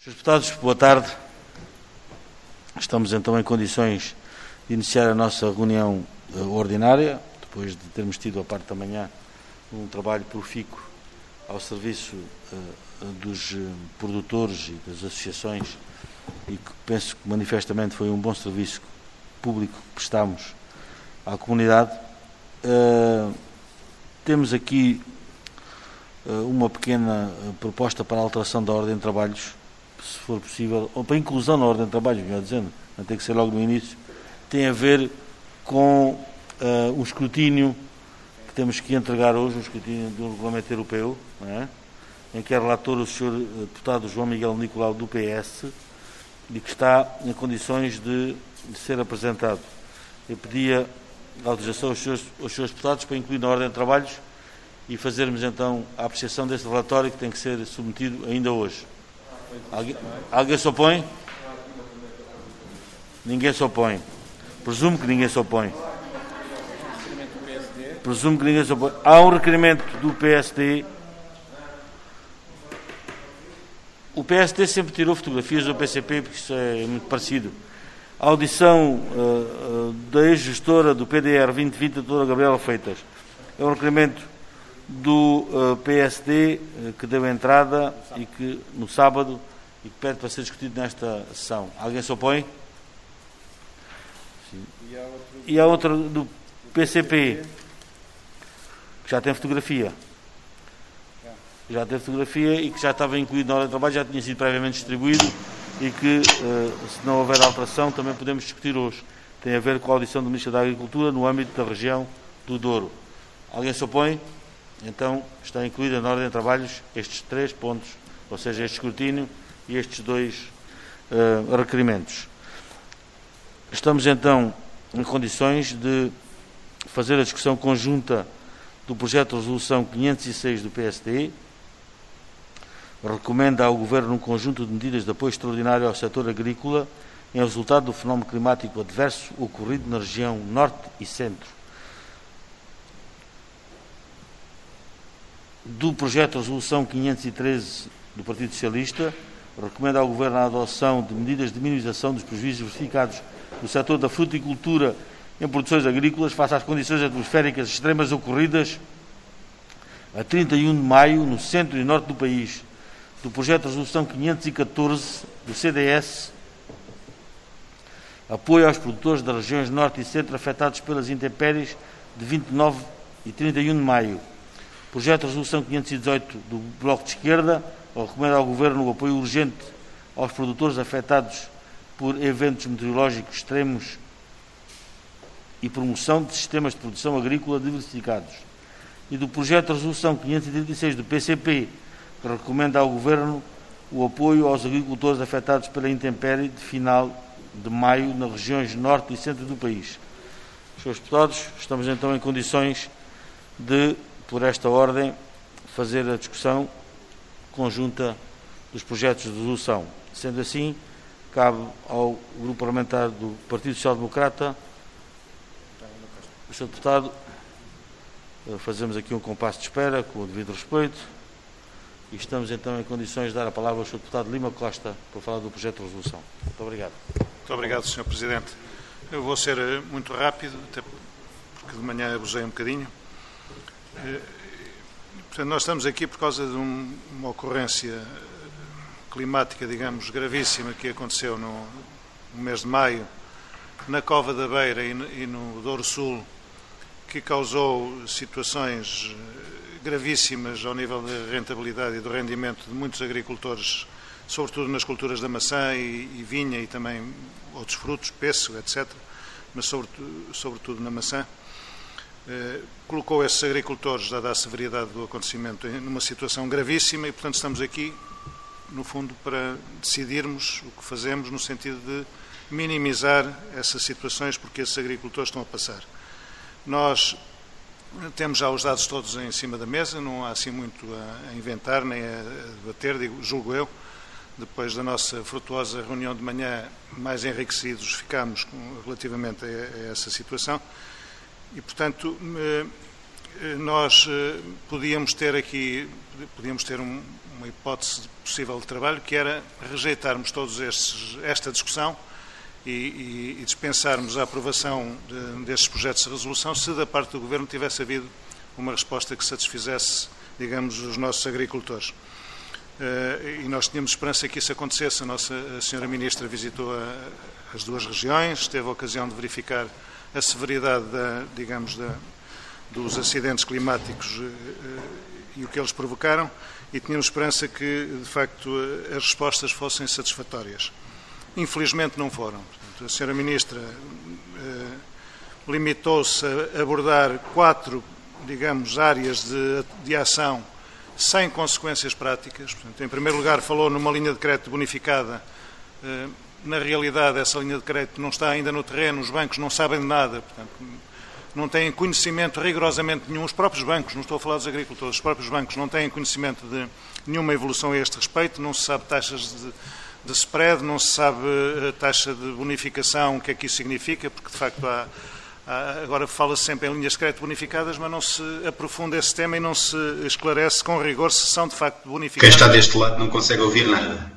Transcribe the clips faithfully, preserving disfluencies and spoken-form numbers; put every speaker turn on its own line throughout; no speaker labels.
senhores Deputados, boa tarde. Estamos então em condições de iniciar a nossa reunião uh, ordinária, depois de termos tido a parte da manhã um trabalho profícuo ao serviço uh, dos uh, produtores e das associações, e que penso que manifestamente foi um bom serviço público que prestámos à comunidade. Uh, temos aqui uh, uma pequena uh, proposta para a alteração da ordem de trabalhos, se for possível, ou para a inclusão na ordem de trabalhos, melhor dizendo, não tem que ser logo no início, tem a ver com uh, um escrutínio que temos que entregar hoje, um escrutínio do Regulamento Europeu, não é? Em que é relator o senhor Deputado João Miguel Nicolau, do P S, e que está em condições de, de ser apresentado. Eu pedia a autorização aos senhores, aos senhores deputados para incluir na ordem de trabalhos e fazermos então a apreciação deste relatório, que tem que ser submetido ainda hoje. Alguém, alguém se opõe? Ninguém se opõe. Presumo que ninguém se opõe. Presumo que ninguém se opõe. Há um requerimento do P S D. O P S D sempre tirou fotografias do P C P, porque isso é muito parecido. A audição uh, uh, da ex-gestora do P D R vinte vinte, a doutora Gabriela Freitas. É um requerimento do uh, P S D uh, que deu entrada e que no sábado e que pede para ser discutido nesta sessão. Alguém se opõe? Sim. E há outra do P C P que já tem fotografia. Já tem fotografia e que já estava incluído na hora de trabalho, já tinha sido previamente distribuído e que, uh, se não houver alteração, também podemos discutir hoje. Tem a ver com a audição do Ministro da Agricultura no âmbito da região do Douro. Alguém se opõe? Então, está incluída na ordem de trabalhos estes três pontos, ou seja, este escrutínio e estes dois uh, requerimentos. Estamos, então, em condições de fazer a discussão conjunta do projeto de resolução quinhentos e seis do P S D. Recomenda ao Governo um conjunto de medidas de apoio extraordinário ao setor agrícola em resultado do fenómeno climático adverso ocorrido na região Norte e Centro. Do projeto de resolução quinhentos e treze do Partido Socialista, recomenda ao Governo a adoção de medidas de minimização dos prejuízos verificados no setor da fruticultura em produções agrícolas face às condições atmosféricas extremas ocorridas a trinta e um de maio no centro e norte do país. Do projeto de resolução quinhentos e catorze do C D S, apoio aos produtores das regiões norte e centro afetados pelas intempéries de vinte e nove e trinta e um de maio. Projeto de resolução quinhentos e dezoito do Bloco de Esquerda, recomenda ao Governo o apoio urgente aos produtores afetados por eventos meteorológicos extremos e promoção de sistemas de produção agrícola diversificados. E do projeto de resolução quinhentos e trinta e seis do P C P, que recomenda ao Governo o apoio aos agricultores afetados pela intempérie de final de maio nas regiões norte e centro do país. Senhores Deputados, estamos então em condições de, por esta ordem, fazer a discussão conjunta dos projetos de resolução. Sendo assim, cabe ao Grupo Parlamentar do Partido Social Democrata, o senhor Deputado, fazemos aqui um compasso de espera com o devido respeito e estamos então em condições de dar a palavra ao senhor Deputado Lima Costa para falar do projeto de resolução. Muito obrigado.
Muito obrigado, senhor Presidente. Eu vou ser muito rápido, até porque de manhã abusei um bocadinho. Portanto, nós estamos aqui por causa de um, uma ocorrência climática, digamos, gravíssima que aconteceu no, no mês de maio na Cova da Beira e no, e no Douro Sul, que causou situações gravíssimas ao nível da rentabilidade e do rendimento de muitos agricultores, sobretudo nas culturas da maçã e, e vinha e também outros frutos, pêssego, etcétera, mas sobretudo, sobretudo na maçã. Eh, colocou esses agricultores, dada a severidade do acontecimento, numa situação gravíssima e, portanto, estamos aqui, no fundo, para decidirmos o que fazemos no sentido de minimizar essas situações porque esses agricultores estão a passar. Nós temos já os dados todos em cima da mesa, não há assim muito a inventar nem a debater, digo, julgo eu. Depois da nossa frutuosa reunião de manhã, mais enriquecidos ficamos com, relativamente a, a essa situação. E, portanto, nós podíamos ter aqui, podíamos ter um, uma hipótese possível de trabalho, que era rejeitarmos todos estes, esta discussão e, e, e dispensarmos a aprovação de, destes projetos de resolução se da parte do Governo tivesse havido uma resposta que satisfizesse, digamos, os nossos agricultores. Uh, e nós tínhamos esperança que isso acontecesse. A nossa a senhora Ministra visitou a, as duas regiões, teve a ocasião de verificar a severidade, da, digamos, da, dos acidentes climáticos uh, uh, e o que eles provocaram, e tínhamos esperança que, de facto, as respostas fossem satisfatórias. Infelizmente não foram. Portanto, a senhora Ministra uh, limitou-se a abordar quatro, digamos, áreas de, de ação sem consequências práticas. Portanto, em primeiro lugar, falou numa linha de crédito bonificada. Uh, na realidade, essa linha de crédito não está ainda no terreno, os bancos não sabem de nada, portanto, não têm conhecimento rigorosamente nenhum. Os próprios bancos, não estou a falar dos agricultores, os próprios bancos não têm conhecimento de nenhuma evolução a este respeito, não se sabe taxas de, de spread, não se sabe a taxa de bonificação, o que é que isso significa, porque de facto há, há agora fala-se sempre em linhas de crédito bonificadas, mas não se aprofunda esse tema e não se esclarece com rigor se são de facto bonificadas.
Quem está deste lado não consegue ouvir nada.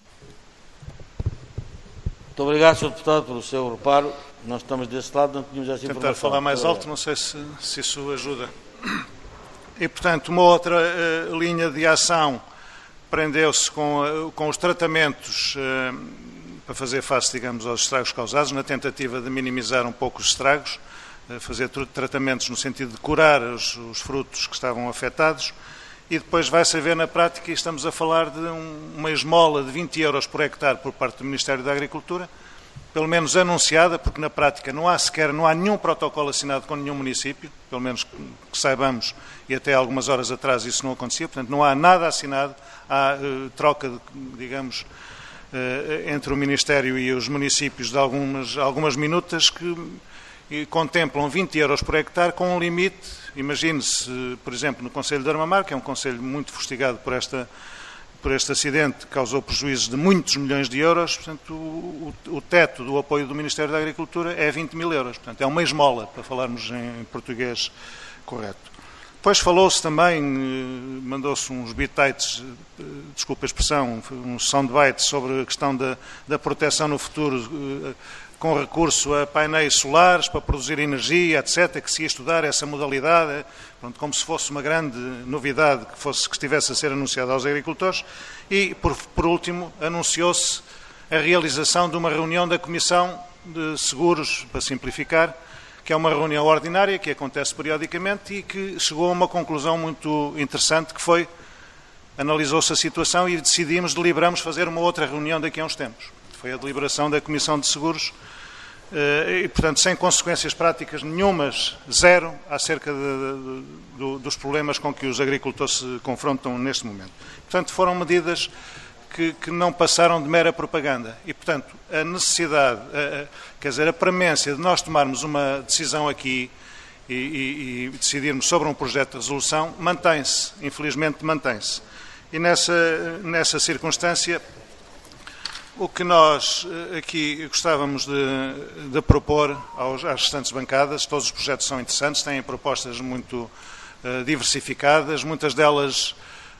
Muito obrigado, senhor Deputado, pelo seu reparo. Nós estamos desse lado, não tínhamos essa informação.
Tentar falar mais alto, não sei se, se isso ajuda. E, portanto, uma outra uh, linha de ação prendeu-se com, uh, com os tratamentos uh, para fazer face, digamos, aos estragos causados, na tentativa de minimizar um pouco os estragos, uh, fazer tratamentos no sentido de curar os, os frutos que estavam afetados, e depois vai-se a ver na prática, e estamos a falar de um, uma esmola de vinte euros por hectare por parte do Ministério da Agricultura, pelo menos anunciada, porque na prática não há sequer, não há nenhum protocolo assinado com nenhum município, pelo menos que, que saibamos, e até algumas horas atrás isso não acontecia, portanto não há nada assinado, há uh, troca, de, digamos, uh, entre o Ministério e os municípios de algumas, algumas minutas que e contemplam vinte euros por hectare com um limite. Imagine-se, por exemplo, no Concelho de Armamar, que é um concelho muito fustigado por, esta, por este acidente, que causou prejuízos de muitos milhões de euros, portanto, o, o, o teto do apoio do Ministério da Agricultura é vinte mil euros, portanto, é uma esmola, para falarmos em português correto. Depois falou-se também, mandou-se uns bitites, desculpa a expressão, uns soundbites sobre a questão da, da proteção no futuro, com recurso a painéis solares para produzir energia, etcétera, que se ia estudar essa modalidade, pronto, como se fosse uma grande novidade que, fosse, que estivesse a ser anunciada aos agricultores. E, por, por último, anunciou-se a realização de uma reunião da Comissão de Seguros, para simplificar, que é uma reunião ordinária, que acontece periodicamente e que chegou a uma conclusão muito interessante, que foi, analisou-se a situação e decidimos, deliberamos fazer uma outra reunião daqui a uns tempos. Foi a deliberação da Comissão de Seguros e, portanto, sem consequências práticas nenhumas, zero, acerca de, de, de, dos problemas com que os agricultores se confrontam neste momento. Portanto, foram medidas que, que não passaram de mera propaganda e, portanto, a necessidade, a, a, quer dizer, a premência de nós tomarmos uma decisão aqui e, e, e decidirmos sobre um projeto de resolução mantém-se, infelizmente mantém-se. E nessa, nessa circunstância, o que nós aqui gostávamos de, de propor aos, às restantes bancadas, todos os projetos são interessantes, têm propostas muito uh, diversificadas, muitas delas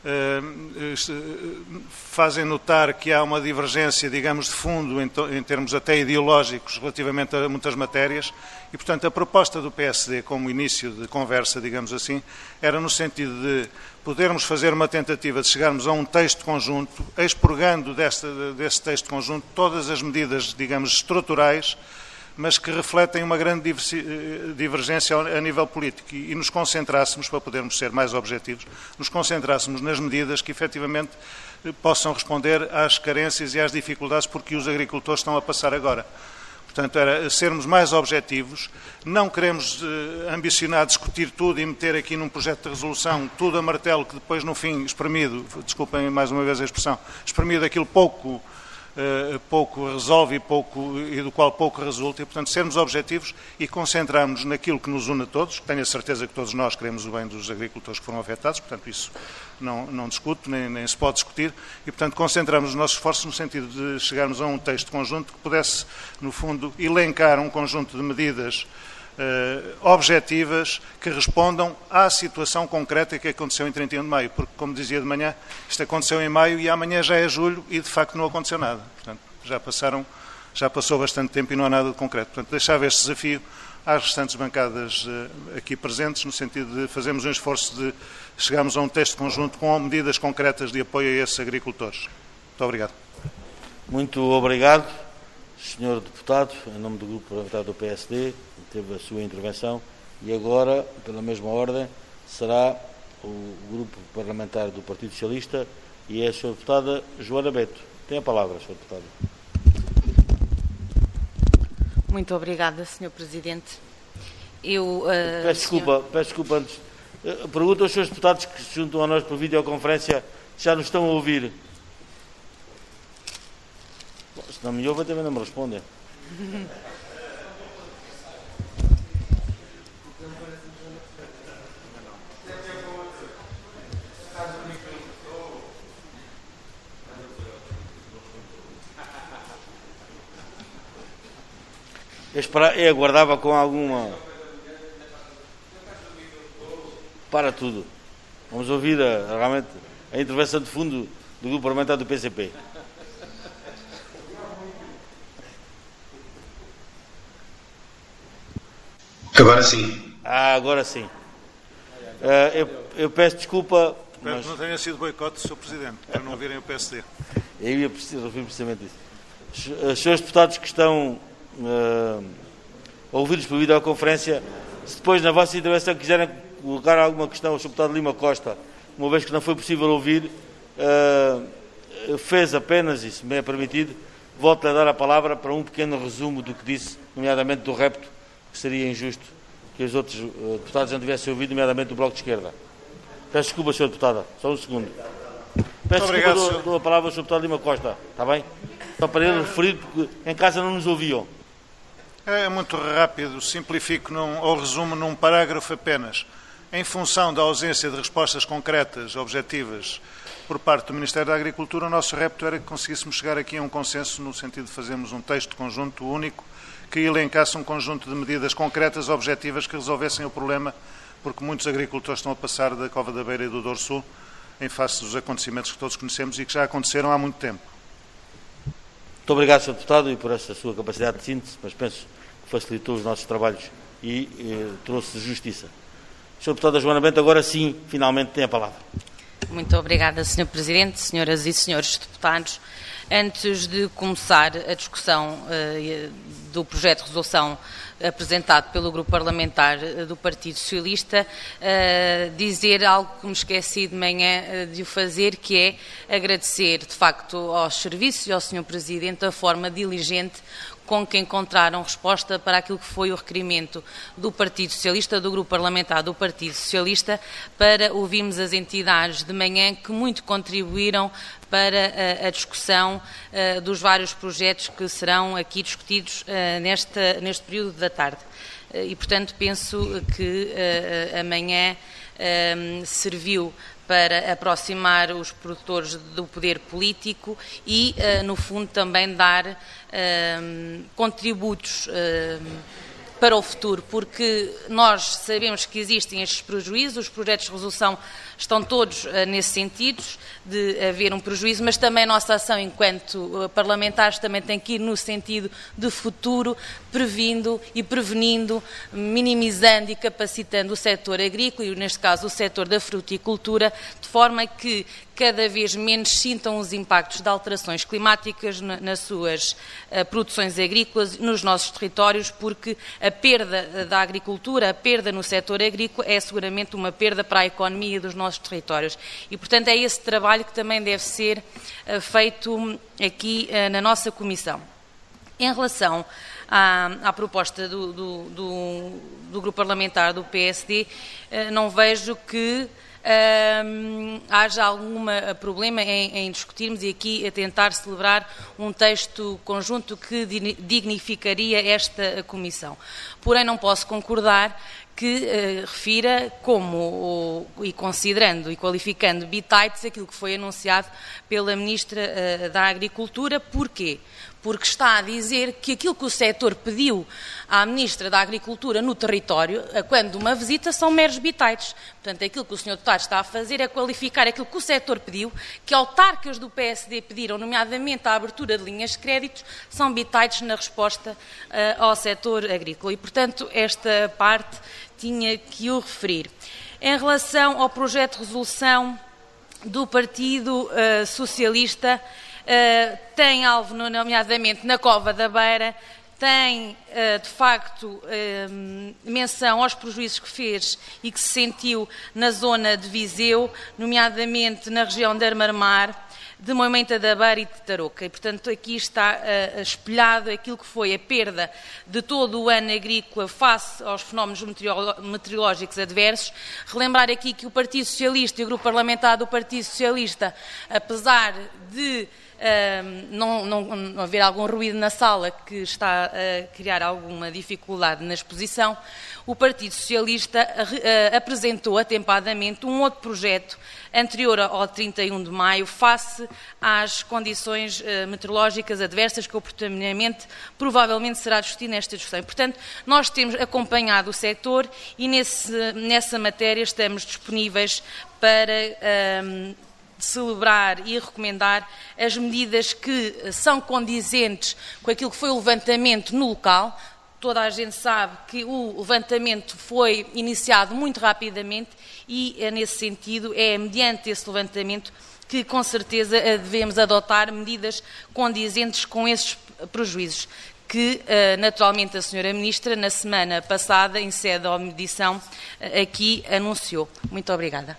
uh, fazem notar que há uma divergência, digamos, de fundo, em, em termos até ideológicos, relativamente a muitas matérias, e, portanto, a proposta do P S D, como início de conversa, digamos assim, era no sentido de podermos fazer uma tentativa de chegarmos a um texto conjunto, expurgando deste, desse texto conjunto todas as medidas, digamos, estruturais, mas que refletem uma grande divergência a nível político, e nos concentrássemos, para podermos ser mais objetivos, nos concentrássemos nas medidas que efetivamente possam responder às carências e às dificuldades por que os agricultores estão a passar agora. Portanto, era sermos mais objetivos, não queremos eh, ambicionar discutir tudo e meter aqui num projeto de resolução tudo a martelo que depois, no fim, espremido, desculpem mais uma vez a expressão, espremido aquilo pouco, eh, pouco resolve e, pouco, e do qual pouco resulta, e, portanto, sermos objetivos e concentrarmos naquilo que nos une a todos, que tenho a certeza que todos nós queremos o bem dos agricultores que foram afetados, portanto, isso não, não discuto, nem, nem se pode discutir, e, portanto, concentramos os nossos esforços no sentido de chegarmos a um texto conjunto que pudesse, no fundo, elencar um conjunto de medidas objetivas que respondam à situação concreta que aconteceu em trinta e um de maio, porque, como dizia de manhã, isto aconteceu em maio e amanhã já é julho e, de facto, não aconteceu nada. Portanto, já passaram, já passou bastante tempo e não há nada de concreto. Portanto, deixava este desafio às restantes bancadas aqui presentes, no sentido de fazermos um esforço de chegarmos a um texto conjunto com medidas concretas de apoio a esses agricultores. Muito obrigado.
Muito obrigado, senhor Deputado, em nome do Grupo Parlamentar do P S D, teve a sua intervenção, e agora, pela mesma ordem, será o Grupo Parlamentar do Partido Socialista e é a senhora Deputada Joana Beto. Tem a palavra, senhora Deputada.
Muito obrigada, senhor Presidente. Eu, uh,
peço, desculpa,
senhor...
peço desculpa antes. Uh, pergunto aos senhores deputados que se juntam a nós por videoconferência se já nos estão a ouvir. Bom, se não me ouvem, também não me respondem. Eu, esperava, eu aguardava com alguma... Para tudo. Vamos ouvir a, realmente a intervenção de fundo do Grupo Parlamentar do P C P.
Agora sim.
Ah, agora sim. Uh, eu, eu peço desculpa...
Espero mas... que não tenha sido boicote do senhor Presidente, para não ouvirem o P S D.
Eu ia referir precisamente isso. Os senhores deputados que estão uh, a ouvir-nos por videoconferência, se depois na vossa intervenção quiserem colocar alguma questão ao senhor Deputado Lima Costa, uma vez que não foi possível ouvir, uh, fez apenas, e se me é permitido, volto-lhe a dar a palavra para um pequeno resumo do que disse, nomeadamente do repto, que seria injusto que os outros uh, deputados não tivessem ouvido, nomeadamente do Bloco de Esquerda. Peço desculpa, senhora Deputada, só um segundo. Peço
obrigado,
desculpa, dou, dou a palavra ao senhor Deputado Lima Costa, está bem? Só para ele referir, porque em casa não nos ouviam.
É muito rápido, simplifico num, ou resumo num parágrafo apenas. Em função da ausência de respostas concretas, objetivas, por parte do Ministério da Agricultura, o nosso repto era que conseguíssemos chegar aqui a um consenso no sentido de fazermos um texto conjunto único que elencasse um conjunto de medidas concretas, objetivas, que resolvessem o problema, porque muitos agricultores estão a passar da Cova da Beira e do Douro Sul em face dos acontecimentos que todos conhecemos e que já aconteceram há muito tempo.
Muito obrigado, senhor Deputado, e por essa sua capacidade de síntese, mas penso que facilitou os nossos trabalhos e eh, trouxe justiça. senhora Deputada Joana Bento, agora sim, finalmente tem a palavra.
Muito obrigada, senhor Presidente, senhoras e senhores deputados. Antes de começar a discussão uh, do projeto de resolução apresentado pelo Grupo Parlamentar do Partido Socialista, uh, dizer algo que me esqueci de manhã uh, de o fazer, que é agradecer, de facto, aos serviços e ao senhor Presidente a forma diligente com que encontraram resposta para aquilo que foi o requerimento do Partido Socialista, do Grupo Parlamentar do Partido Socialista, para ouvirmos as entidades de manhã que muito contribuíram para a, a discussão uh, dos vários projetos que serão aqui discutidos uh, nesta, neste período da tarde. Uh, e, portanto, penso que uh, amanhã uh, serviu para aproximar os produtores do poder político e, uh, no fundo, também dar uh, contributos uh, para o futuro, porque nós sabemos que existem estes prejuízos, os projetos de resolução estão todos uh, nesse sentido, de haver um prejuízo, mas também a nossa ação enquanto uh, parlamentares também tem que ir no sentido de futuro, previndo e prevenindo, minimizando e capacitando o setor agrícola e, neste caso, o setor da fruticultura, de forma que cada vez menos sintam os impactos de alterações climáticas na, nas suas uh, produções agrícolas, nos nossos territórios, porque a perda da agricultura, a perda no setor agrícola é seguramente uma perda para a economia dos nossos territórios. E, portanto, é esse trabalho que também deve ser uh, feito aqui uh, na nossa Comissão. Em relação à, à proposta do, do, do, do Grupo Parlamentar do P S D, uh, não vejo que Uh, haja algum problema em, em discutirmos e aqui a tentar celebrar um texto conjunto que dignificaria esta comissão. Porém, não posso concordar que uh, refira como, uh, e considerando e qualificando bitites aquilo que foi anunciado pela Ministra uh, da Agricultura. Porquê? Porque está a dizer que aquilo que o setor pediu à Ministra da Agricultura no território, quando uma visita, são meros bitites. Portanto, aquilo que o senhor Deputado está a fazer é qualificar aquilo que o setor pediu, que autarcas do P S D pediram, nomeadamente a abertura de linhas de créditos, são bitites na resposta uh, ao setor agrícola. E, portanto, esta parte tinha que o referir. Em relação ao projeto de resolução do Partido uh, Socialista, Uh, tem alvo, nomeadamente, na Cova da Beira, tem, uh, de facto, uh, menção aos prejuízos que fez e que se sentiu na zona de Viseu, nomeadamente na região de Armarmar, de Moimenta da Beira e de Tarouca. E, portanto, aqui está uh, espelhado aquilo que foi a perda de todo o ano agrícola face aos fenómenos meteorológicos adversos. Relembrar aqui que o Partido Socialista e o Grupo Parlamentar do Partido Socialista, apesar de Uh, não, não, não haver algum ruído na sala que está a criar alguma dificuldade na exposição, o Partido Socialista uh, apresentou atempadamente um outro projeto anterior ao trinta e um de maio, face às condições uh, meteorológicas adversas, que oportunamente provavelmente será discutido nesta discussão. Portanto, nós temos acompanhado o setor e nesse, nessa matéria estamos disponíveis para Uh, celebrar e recomendar as medidas que são condizentes com aquilo que foi o levantamento no local. Toda a gente sabe que o levantamento foi iniciado muito rapidamente e, nesse sentido, é mediante esse levantamento que, com certeza, devemos adotar medidas condizentes com esses prejuízos, que, naturalmente, a senhora Ministra, na semana passada, em sede de audição, aqui anunciou. Muito obrigada.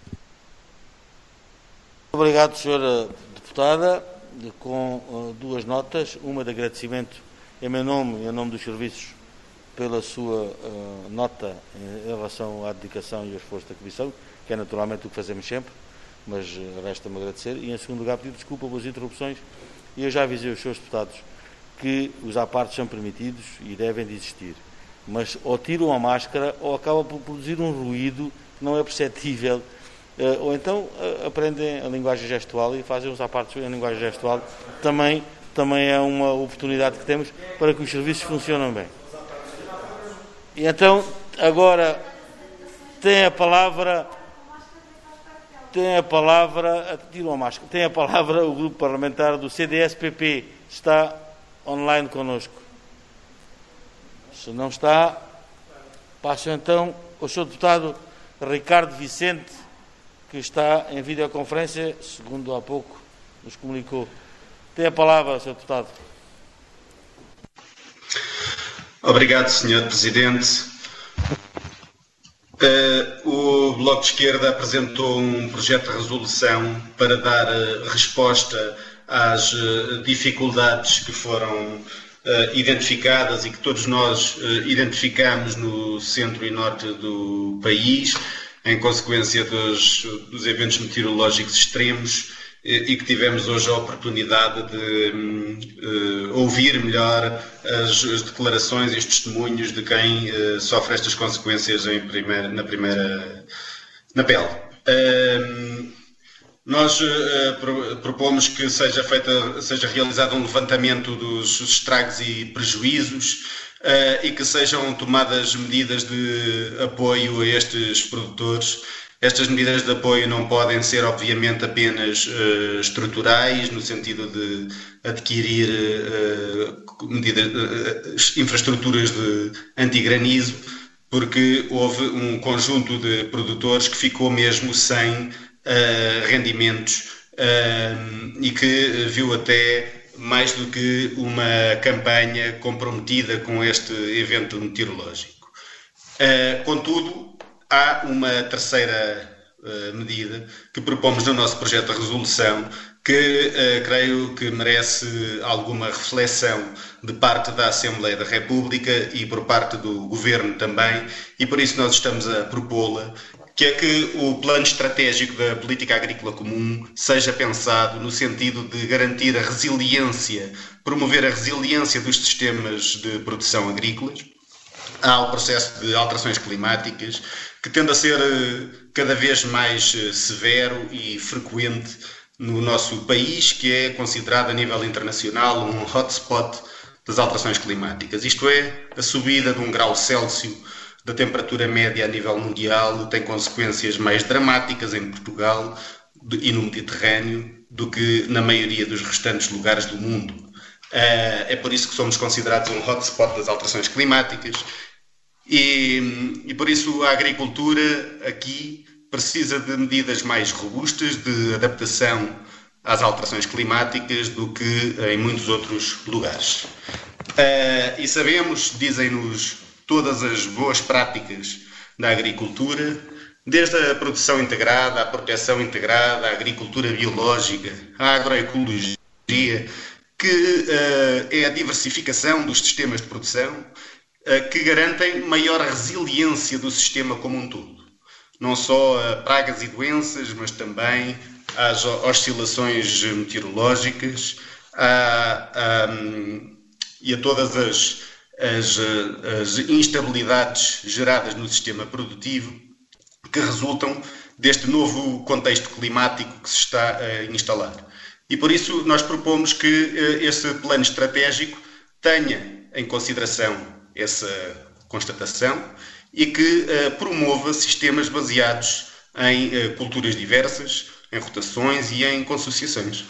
Obrigado, senhora Deputada, com uh, duas notas, uma de agradecimento em meu nome e em nome dos serviços pela sua uh, nota em relação à dedicação e ao esforço da Comissão, que é naturalmente o que fazemos sempre, mas uh, resta-me agradecer, e em segundo lugar pedir desculpa pelas interrupções, e eu já avisei os senhores deputados que os apartes são permitidos e devem de existir, mas ou tiram a máscara ou acabam por produzir um ruído que não é perceptível. Uh, ou então uh, aprendem a linguagem gestual e fazem os apartes em linguagem gestual. Também, também é uma oportunidade que temos para que os serviços funcionem bem. E então, agora, tem a palavra, tem a palavra, tiram a máscara, tem a palavra o grupo parlamentar do C D S P P, está online connosco. Se não está, passo então ao senhor deputado Ricardo Vicente, que está em videoconferência, segundo há pouco nos comunicou. Tem a palavra, senhor Deputado.
Obrigado, senhor Presidente. Uh, o Bloco de Esquerda apresentou um projeto de resolução para dar uh, resposta às uh, dificuldades que foram uh, identificadas e que todos nós uh, identificamos no centro e norte do país, em consequência dos, dos eventos meteorológicos extremos, e que tivemos hoje a oportunidade de uh, ouvir melhor as, as declarações e os testemunhos de quem uh, sofre estas consequências em primeira, na primeira, na pele. Uh, nós uh, pro, propomos que seja, feita, seja realizado um levantamento dos estragos e prejuízos, Uh, e que sejam tomadas medidas de apoio a estes produtores. Estas medidas de apoio não podem ser, obviamente, apenas uh, estruturais, no sentido de adquirir uh, medidas, uh, infraestruturas de antigranizo, porque houve um conjunto de produtores que ficou mesmo sem uh, rendimentos uh, e que viu até mais do que uma campanha comprometida com este evento meteorológico. Uh, contudo, há uma terceira uh, medida que propomos no nosso projeto de resolução que uh, creio que merece alguma reflexão de parte da Assembleia da República e por parte do Governo também, e por isso nós estamos a propô-la, que é que o plano estratégico da política agrícola comum seja pensado no sentido de garantir a resiliência, promover a resiliência dos sistemas de produção agrícolas, ao processo de alterações climáticas, que tende a ser cada vez mais severo e frequente no nosso país, que é considerado a nível internacional um hotspot das alterações climáticas. Isto é, a subida de um grau Celsius da temperatura média a nível mundial tem consequências mais dramáticas em Portugal e no Mediterrâneo do que na maioria dos restantes lugares do mundo. É por isso que somos considerados um hotspot das alterações climáticas e, e por isso a agricultura aqui precisa de medidas mais robustas de adaptação às alterações climáticas do que em muitos outros lugares. E sabemos, dizem-nos todas as boas práticas da agricultura, desde a produção integrada, a proteção integrada, a agricultura biológica, a agroecologia, que uh, é a diversificação dos sistemas de produção uh, que garantem maior resiliência do sistema como um todo. Não só a pragas e doenças, mas também às oscilações meteorológicas a, a, e a todas as, as, as instabilidades geradas no sistema produtivo que resultam deste novo contexto climático que se está a instalar. E por isso nós propomos que esse plano estratégico tenha em consideração essa constatação e que promova sistemas baseados em culturas diversas, em rotações e em consociações.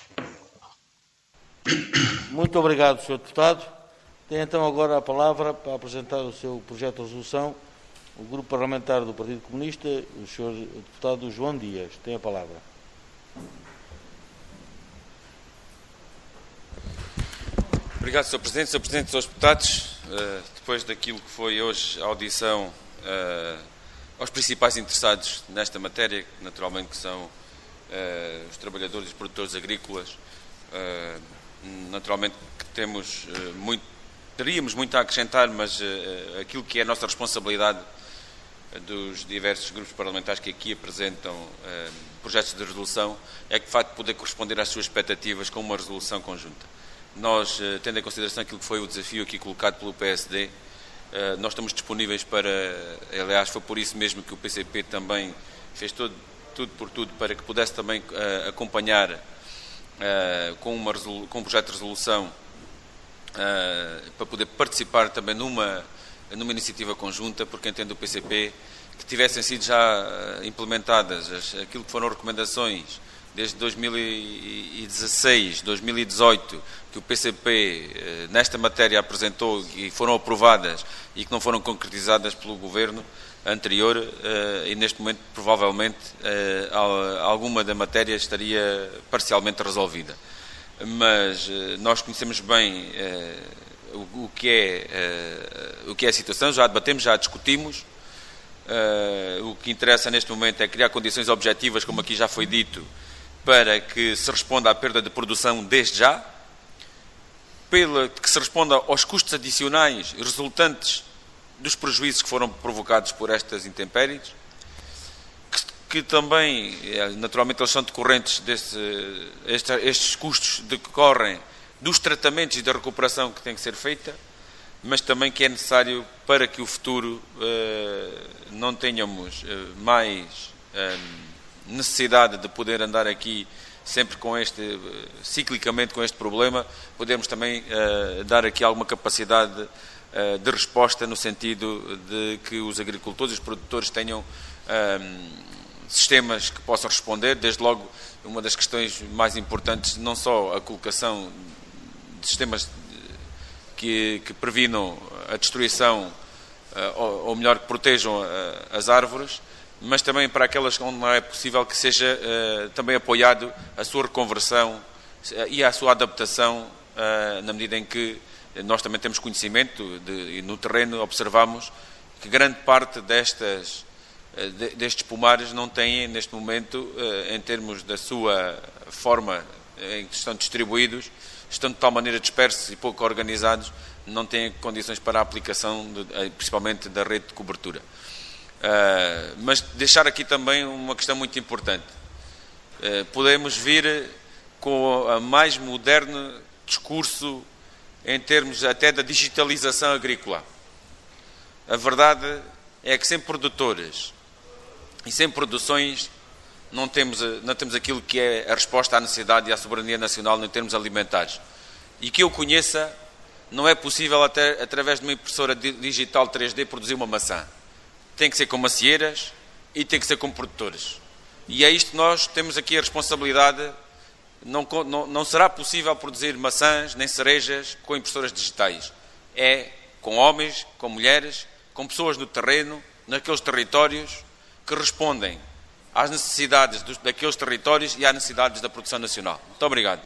Muito obrigado, senhor Deputado. Tem então agora a palavra para apresentar o seu projeto de resolução o Grupo Parlamentar do Partido Comunista, o senhor Deputado João Dias. Tem a palavra.
Obrigado, senhor Presidente. senhor Presidente, senhores Deputados, depois daquilo que foi hoje a audição aos principais interessados nesta matéria, que naturalmente que são os trabalhadores e os produtores agrícolas, naturalmente que temos muito, teríamos muito a acrescentar, mas aquilo que é a nossa responsabilidade dos diversos grupos parlamentares que aqui apresentam projetos de resolução é que, de facto, poder corresponder às suas expectativas com uma resolução conjunta. Nós, tendo em consideração aquilo que foi o desafio aqui colocado pelo P S D, nós estamos disponíveis para, aliás, foi por isso mesmo que o P C P também fez todo, tudo por tudo para que pudesse também acompanhar com, uma, com um projeto de resolução para poder participar também numa, numa iniciativa conjunta, porque entendo o P C P que tivessem sido já implementadas as, aquilo que foram recomendações desde dois mil e dezasseis, dois mil e dezoito, que o P C P nesta matéria apresentou e foram aprovadas e que não foram concretizadas pelo Governo anterior, e neste momento provavelmente alguma da matéria estaria parcialmente resolvida. Mas nós conhecemos bem o que é, o que é a situação, já a debatemos, já a discutimos. O que interessa neste momento é criar condições objetivas, como aqui já foi dito, para que se responda à perda de produção desde já, pela, que se responda aos custos adicionais resultantes dos prejuízos que foram provocados por estas intempéries, que, que também, naturalmente, eles são decorrentes desse, este, estes custos decorrem dos tratamentos e da recuperação que tem que ser feita, mas também que é necessário para que o futuro uh, não tenhamos uh, mais uh, necessidade de poder andar aqui sempre com este, ciclicamente com este problema, podemos também uh, dar aqui alguma capacidade uh, de resposta no sentido de que os agricultores e os produtores tenham uh, sistemas que possam responder, desde logo uma das questões mais importantes, não só a colocação de sistemas que, que previnam a destruição, uh, ou, ou melhor, que protejam uh, as árvores, mas também para aquelas onde não é possível que seja uh, também apoiado a sua reconversão uh, e a sua adaptação, uh, na medida em que nós também temos conhecimento de, e no terreno observamos que grande parte destas, uh, de, destes pomares não têm neste momento, uh, em termos da sua forma em que estão distribuídos, estão de tal maneira dispersos e pouco organizados, não têm condições para a aplicação, de, principalmente da rede de cobertura. Uh, mas deixar aqui também uma questão muito importante. Uh, podemos vir com a mais moderno discurso em termos até da digitalização agrícola. A verdade é que sem produtores e sem produções não temos, não temos aquilo que é a resposta à necessidade e à soberania nacional em termos alimentares. E que eu conheça, não é possível até através de uma impressora digital três D produzir uma maçã. Tem que ser com macieiras e tem que ser com produtores. E é isto que nós temos aqui a responsabilidade. Não, não, não será possível produzir maçãs nem cerejas com impressoras digitais. É com homens, com mulheres, com pessoas no terreno, naqueles territórios, que respondem às necessidades dos, daqueles territórios e às necessidades da produção nacional. Muito obrigado.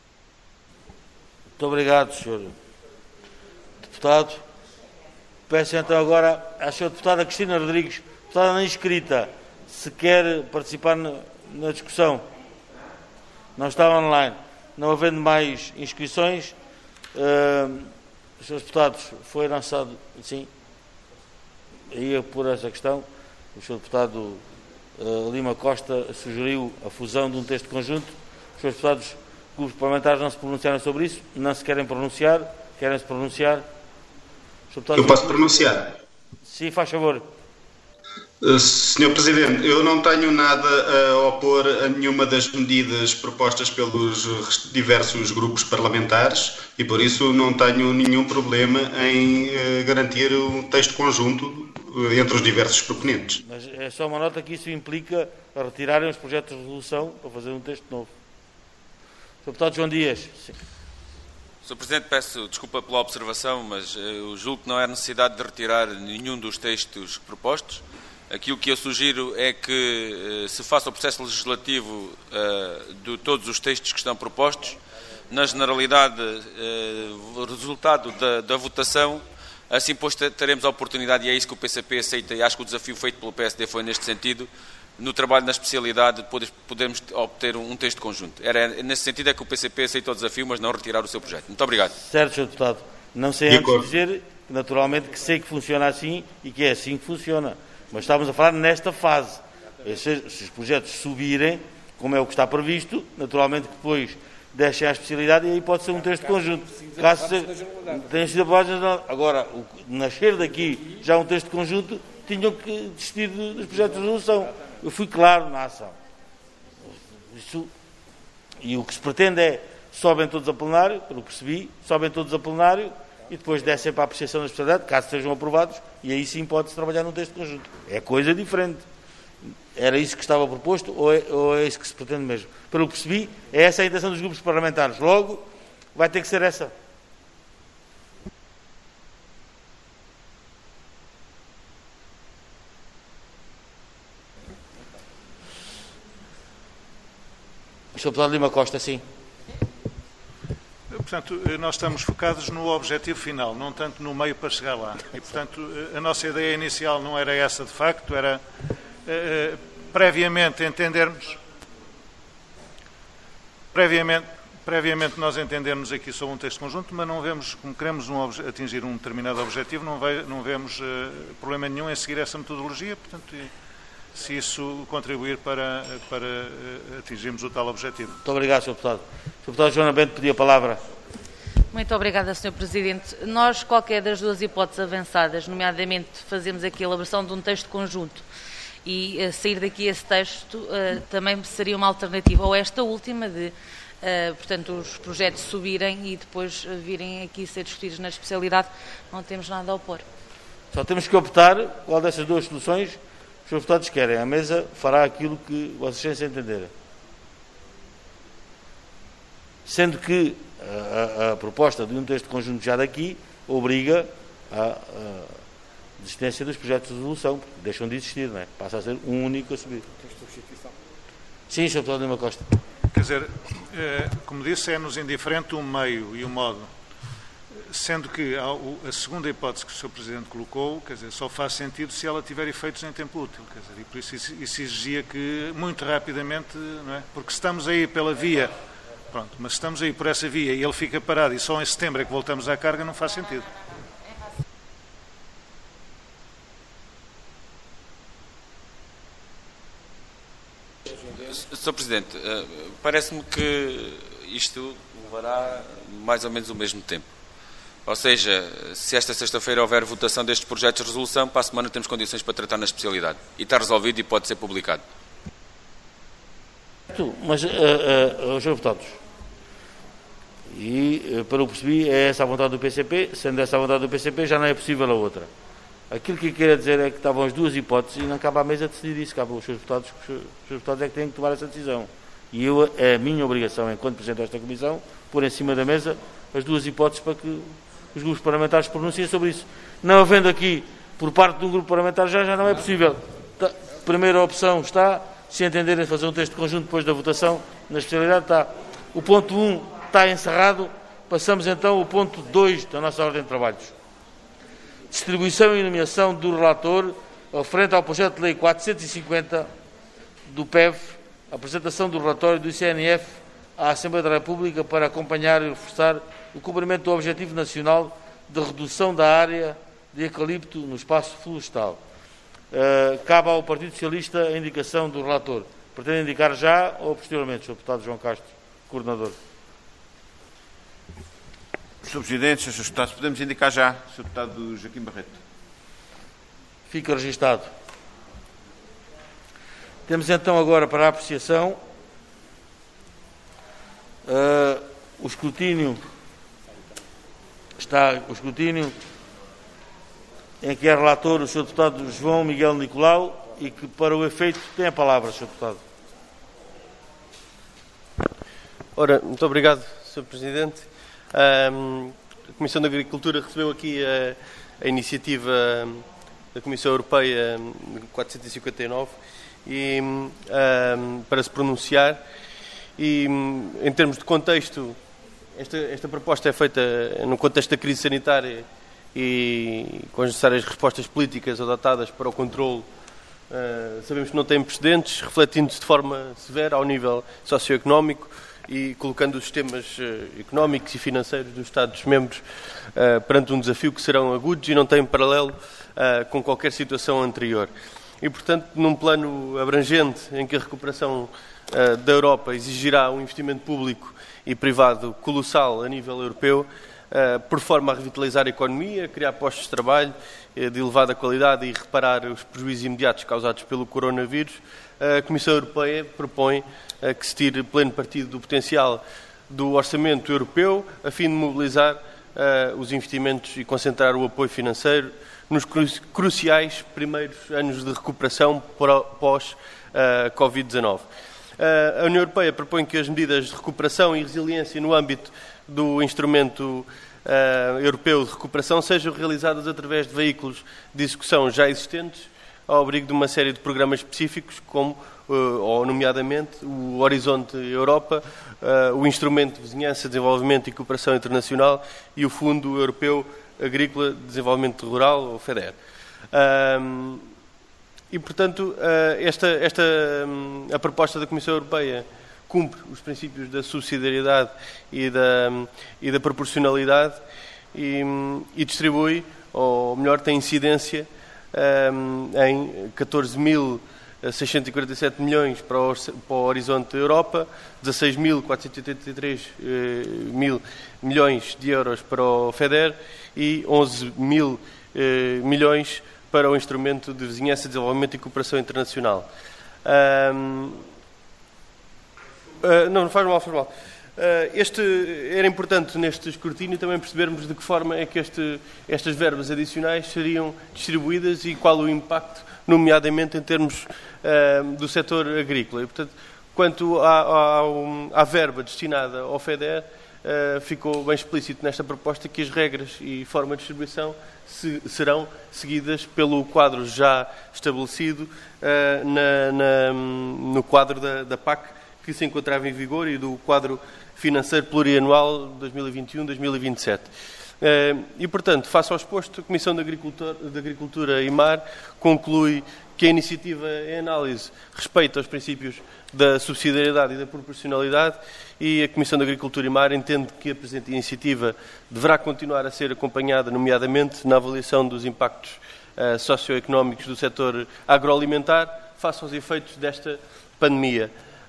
Muito obrigado, senhor Deputado. Peço então agora à senhora Deputada Cristina Rodrigues, deputada não inscrita, se quer participar na, na discussão. Não está online. Não havendo mais inscrições, uh, os senhores deputados, foi lançado, sim, ia por essa questão, o senhor deputado uh, Lima Costa sugeriu a fusão de um texto conjunto. Os senhores deputados, grupos parlamentares não se pronunciaram sobre isso, não se querem pronunciar, querem se pronunciar.
Eu posso pronunciar?
Sim, faz favor.
senhor Presidente, eu não tenho nada a opor a nenhuma das medidas propostas pelos diversos grupos parlamentares e, por isso, não tenho nenhum problema em garantir um texto conjunto entre os diversos proponentes.
Mas é só uma nota que isso implica a retirarem os projetos de resolução para fazer um texto novo. senhor Deputado João Dias. Sim.
senhor Presidente, peço desculpa pela observação, mas eu julgo que não há necessidade de retirar nenhum dos textos propostos. Aquilo que eu sugiro é que se faça o processo legislativo uh, de todos os textos que estão propostos. Na generalidade, uh, o resultado da, da votação, assim pois teremos a oportunidade, e é isso que o P C P aceita, e acho que o desafio feito pelo P S D foi neste sentido, no trabalho na especialidade, podermos obter um texto conjunto. Era nesse sentido é que o P C P aceita o desafio, mas não retirar o seu projeto. Muito obrigado.
Certo, senhor Deputado. Não sei antes dizer, naturalmente, que sei que funciona assim e que é assim que funciona. Mas estávamos a falar nesta fase. Se, se os projetos subirem, como é o que está previsto, naturalmente que depois deixem a especialidade e aí pode ser um texto conjunto. Caso tenha sido aprovado, agora, o, nascer daqui já um texto conjunto, tinham que desistir dos projetos de resolução. Eu fui claro na ação. Isso, e o que se pretende é, sobem todos a plenário, pelo que percebi, sobem todos a plenário, e depois descem para a apreciação da especialidade, caso sejam aprovados, e aí sim pode-se trabalhar num texto conjunto. É coisa diferente. Era isso que estava proposto ou é, ou é isso que se pretende mesmo? Pelo que percebi, é essa a intenção dos grupos parlamentares. Logo, vai ter que ser essa. O senhor Deputado Lima Costa, sim.
Portanto, nós estamos focados no objetivo final, não tanto no meio para chegar lá. E, portanto, a nossa ideia inicial não era essa de facto, era uh, previamente entendermos, previamente, previamente nós entendermos aqui sobre um texto conjunto, mas não vemos, como queremos um, atingir um determinado objetivo, não, vai, não vemos uh, problema nenhum em seguir essa metodologia, portanto, se isso contribuir para, para uh, atingirmos o tal objetivo.
Muito obrigado, senhor Deputado. senhor Deputado Joana Bento pediu a palavra.
Muito obrigada, senhor Presidente. Nós, qualquer das duas hipóteses avançadas, nomeadamente fazemos aqui a elaboração de um texto conjunto e uh, sair daqui esse texto, uh, também seria uma alternativa, ou esta última de, uh, portanto, os projetos subirem e depois uh, virem aqui ser discutidos na especialidade, não temos nada a opor.
Só temos que optar qual dessas duas soluções os senhores deputados querem. A mesa fará aquilo que Vossa Excelência entender. Sendo que a, a, a proposta de um texto conjunto já daqui obriga a, a desistência dos projetos de resolução, porque deixam de existir, não é? Passa a ser um único a subir. Sim, senhor Deputado Lima Costa.
Quer dizer, como disse, é-nos indiferente o meio e o modo. Sendo que a segunda hipótese que o senhor Presidente colocou, quer dizer, só faz sentido se ela tiver efeitos em tempo útil, quer dizer, e por isso isso exigia que, muito rapidamente, não é? Porque se estamos aí pela via, pronto, mas se estamos aí por essa via e ele fica parado e só em setembro é que voltamos à carga, não faz sentido.
senhor Presidente, parece-me que isto levará mais ou menos o mesmo tempo. Ou seja, se esta sexta-feira houver votação destes projetos de resolução, para a semana temos condições para tratar na especialidade. E está resolvido e pode ser publicado.
Mas, uh, uh, senhor Deputados, e uh, para o que percebi é essa a vontade do P C P, sendo essa a vontade do P C P já não é possível a outra. Aquilo que eu queria dizer é que estavam as duas hipóteses e não cabe à mesa decidir isso, cabe aos senhores Deputados, que os senhores Deputados é que têm que tomar essa decisão. E eu, é a minha obrigação, enquanto Presidente desta Comissão, pôr em cima da mesa as duas hipóteses para que os grupos parlamentares se pronunciem sobre isso. Não havendo aqui, por parte de um grupo parlamentar, já, já não é possível. A primeira opção está, se entenderem fazer um texto conjunto depois da votação, na especialidade está. O ponto um está encerrado, passamos então ao ponto dois da nossa ordem de trabalhos. Distribuição e nomeação do relator referente ao projeto de lei quatrocentos e cinquenta do P E V, apresentação do relatório do I C N F à Assembleia da República para acompanhar e reforçar o cumprimento do Objetivo Nacional de Redução da Área de Eucalipto no Espaço Florestal. Uh, cabe ao Partido Socialista a indicação do relator. Pretende indicar já ou posteriormente, senhor Deputado João Castro, coordenador?
senhor Presidente, senhores Deputados, podemos indicar já, senhor Deputado Joaquim Barreto.
Fica registado. Temos então agora para a apreciação uh, o escrutínio. Está o escrutínio em que é relator o senhor Deputado João Miguel Nicolau e que, para o efeito, tem a palavra, senhor Deputado.
Ora, muito obrigado, senhor Presidente. Um, a Comissão da Agricultura recebeu aqui a, a iniciativa da Comissão Europeia quatrocentos e cinquenta e nove e, um, para se pronunciar e, em termos de contexto, esta, esta proposta é feita no contexto da crise sanitária e com as necessárias respostas políticas adotadas para o controle. Uh, sabemos que não tem precedentes, refletindo-se de forma severa ao nível socioeconómico e colocando os sistemas uh, económicos e financeiros dos Estados-membros uh, perante um desafio que serão agudos e não têm paralelo uh, com qualquer situação anterior. E, portanto, num plano abrangente em que a recuperação uh, da Europa exigirá um investimento público e privado colossal a nível europeu, uh, por forma a revitalizar a economia, criar postos de trabalho uh, de elevada qualidade e reparar os prejuízos imediatos causados pelo coronavírus, a Comissão Europeia propõe uh, que se tire pleno partido do potencial do orçamento europeu a fim de mobilizar uh, os investimentos e concentrar o apoio financeiro nos cru cruciais primeiros anos de recuperação pós-Covid dezanove. Uh, a União Europeia propõe que as medidas de recuperação e resiliência no âmbito do instrumento uh, europeu de recuperação sejam realizadas através de veículos de execução já existentes, ao abrigo de uma série de programas específicos, como, uh, ou nomeadamente, o Horizonte Europa, uh, o Instrumento de Vizinhança, Desenvolvimento e Cooperação Internacional e o Fundo Europeu Agrícola de Desenvolvimento Rural, ou FEDER. Um, e, portanto, uh, esta, esta, um, a proposta da Comissão Europeia cumpre os princípios da subsidiariedade e da, um, e da proporcionalidade e, um, e distribui, ou melhor, tem incidência um, em catorze mil seiscentos e quarenta e sete milhões para o, para o Horizonte Europa, dezasseis mil quatrocentos e oitenta e três eh, mil milhões de euros para o FEDER e onze mil eh, milhões para o Instrumento de Vizinhança, Desenvolvimento e Cooperação Internacional. Um, uh, não, não faz mal, faz mal. Uh, este, era importante neste escrutínio também percebermos de que forma é que este, estas verbas adicionais seriam distribuídas e qual o impacto, nomeadamente em termos uh, do setor agrícola. E, portanto, quanto à, à, à verba destinada ao FEDER, uh, ficou bem explícito nesta proposta que as regras e forma de distribuição se, serão seguidas pelo quadro já estabelecido uh, na, na, no quadro da, da P A C, que se encontrava em vigor, e do quadro financeiro plurianual dois mil e vinte e um a dois mil e vinte e sete. E, portanto, face ao exposto, a Comissão de Agricultura, de Agricultura e Mar conclui que a iniciativa em análise respeita aos princípios da subsidiariedade e da proporcionalidade, e a Comissão de Agricultura e Mar entende que a presente iniciativa deverá continuar a ser acompanhada, nomeadamente na avaliação dos impactos uh, socioeconómicos do setor agroalimentar face aos efeitos desta pandemia.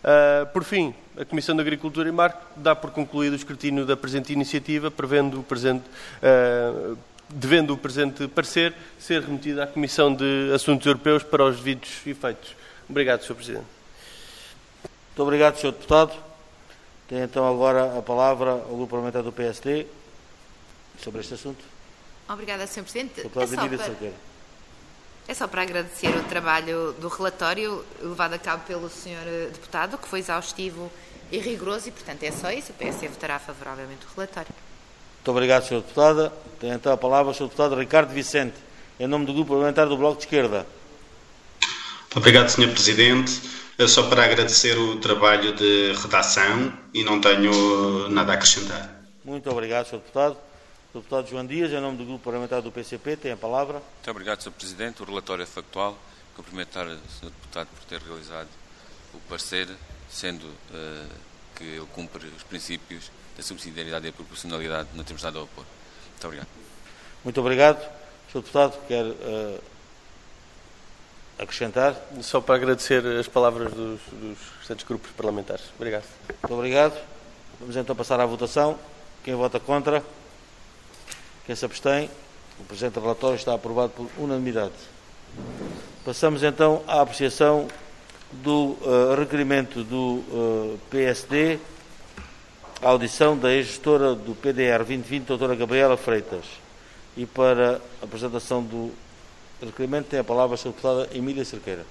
Uh, por fim, a Comissão de Agricultura e Mar dá por concluído o escrutínio da presente iniciativa, prevendo o presente, uh, devendo o presente parecer ser remetido à Comissão de Assuntos Europeus para os devidos efeitos. Obrigado, senhor Presidente.
Muito obrigado, senhor Deputado. Tem então agora a palavra ao Grupo Parlamentar do P S D sobre este assunto.
Obrigada, senhor Presidente.
Deputado
É só,
Emília
para,
Cerqueira.
é só para agradecer o trabalho do relatório levado a cabo pelo senhor Deputado, que foi exaustivo e rigoroso, e, portanto, é só isso. O P S D votará favoravelmente o relatório.
Muito obrigado, senhor Deputada. Tem então a palavra o senhor Deputado Ricardo Vicente, em nome do Grupo Parlamentar do Bloco de Esquerda.
Muito obrigado, senhor Presidente. É só para agradecer o trabalho de redação e não tenho nada a acrescentar.
Muito obrigado, senhor Deputado. O Deputado João Dias, em nome do Grupo Parlamentar do P C P, tem a palavra.
Muito obrigado, senhor Presidente. O relatório é factual. Cumprimentar o senhor Deputado por ter realizado o parecer, sendo uh, que ele cumpre os princípios da subsidiariedade e da proporcionalidade, não temos nada a opor. Muito obrigado.
Muito obrigado. O senhor Deputado quer uh, acrescentar?
Só para agradecer as palavras dos, dos restantes grupos parlamentares. Obrigado.
Muito obrigado. Vamos então passar à votação. Quem vota contra? Quem se abstém? O presente relatório está aprovado por unanimidade. Passamos então à apreciação do uh, requerimento do uh, P S D, à audição da ex-gestora do P D R vinte vinte, doutora Gabriela Freitas. E para a apresentação do requerimento tem a palavra a senhora deputada Emília Cerqueira.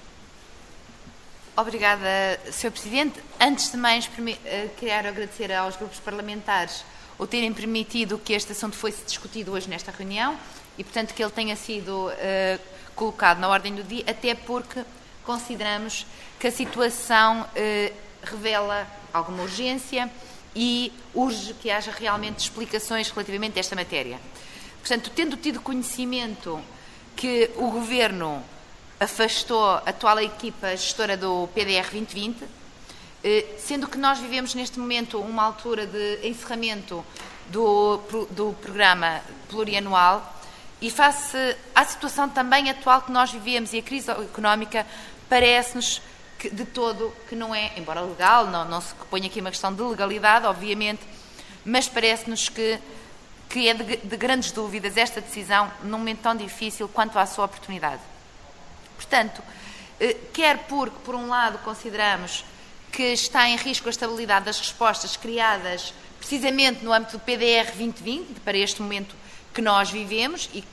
Obrigada, senhor Presidente. Antes de mais, quero agradecer aos grupos parlamentares o terem permitido que este assunto fosse discutido hoje nesta reunião e, portanto, que ele tenha sido uh, colocado na ordem do dia, até porque consideramos que a situação uh, revela alguma urgência e urge que haja realmente explicações relativamente a esta matéria. Portanto, tendo tido conhecimento que o Governo afastou a atual equipa gestora do P D R vinte vinte, sendo que nós vivemos neste momento uma altura de encerramento do, do programa plurianual e face à situação também atual que nós vivemos e a crise económica, parece-nos que de todo que não é, embora legal, não, não se põe aqui uma questão de legalidade, obviamente, mas parece-nos que, que é de, de grandes dúvidas esta decisão num momento tão difícil quanto à sua oportunidade. Portanto, quer porque, por um lado, consideramos que está em risco a estabilidade das respostas criadas precisamente no âmbito do P D R vinte vinte, para este momento que nós vivemos, e,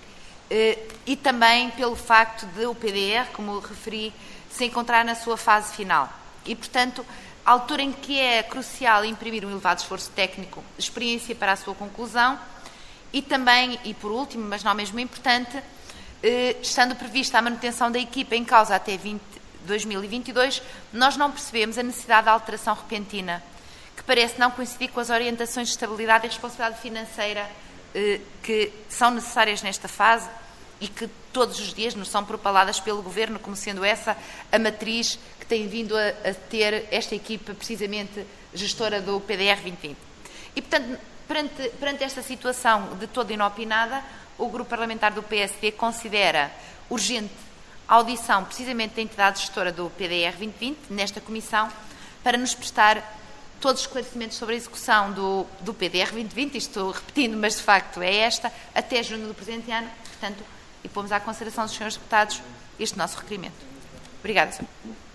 e também pelo facto de o P D R, como referi, se encontrar na sua fase final. E, portanto, a altura em que é crucial imprimir um elevado esforço técnico, experiência para a sua conclusão, e também, e por último, mas não mesmo importante, estando prevista a manutenção da equipa em causa até dois mil e vinte e dois, nós não percebemos a necessidade de alteração repentina, que parece não coincidir com as orientações de estabilidade e responsabilidade financeira eh, que são necessárias nesta fase e que todos os dias nos são propaladas pelo Governo, como sendo essa a matriz que tem vindo a, a ter esta equipa, precisamente gestora do P D R vinte vinte. E, portanto, perante, perante esta situação de toda inopinada, o Grupo Parlamentar do P S D considera urgente a audição precisamente da entidade gestora do P D R vinte vinte nesta comissão para nos prestar todos os esclarecimentos sobre a execução do, do P D R vinte vinte, isto estou repetindo, mas de facto é esta, até junho do presente ano, portanto, e pomos à consideração dos senhores deputados este nosso requerimento. Obrigada, senhor.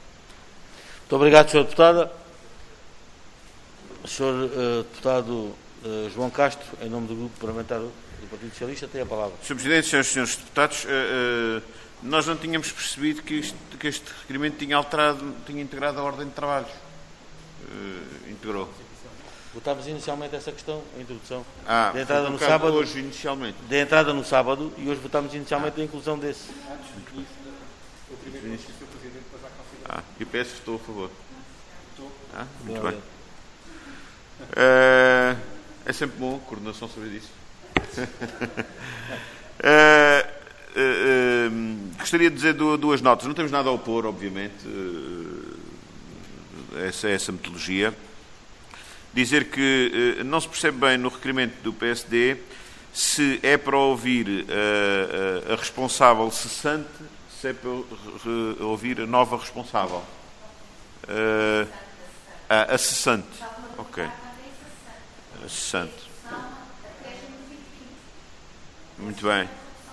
Muito obrigado, senhora Deputada. O senhor uh, Deputado uh, João Castro, em nome do Grupo Parlamentar do Partido Socialista, tem a palavra.
senhor Presidente, senhores e senhores deputados, uh, uh, nós não tínhamos percebido que, isto, que este requerimento tinha alterado, tinha integrado a ordem de trabalho. Uh, integrou.
Votámos inicialmente essa questão, a introdução.
Ah,
de entrada no
colocado
sábado.
hoje, inicialmente.
De entrada no sábado, e hoje votámos inicialmente ah. a inclusão desse.
Ah, e o P S estou a favor. Ah, muito bem. Uh, é sempre bom coordenação saber disso. uh, uh, uh, gostaria de dizer duas notas. Não temos nada a opor, obviamente, uh, essa, essa metodologia. Dizer que uh, não se percebe bem no requerimento do P S D se é para ouvir uh, uh, a responsável cessante, se é para uh, ouvir a nova responsável. Uh, ah, a cessante. Ok. A cessante. Muito bem.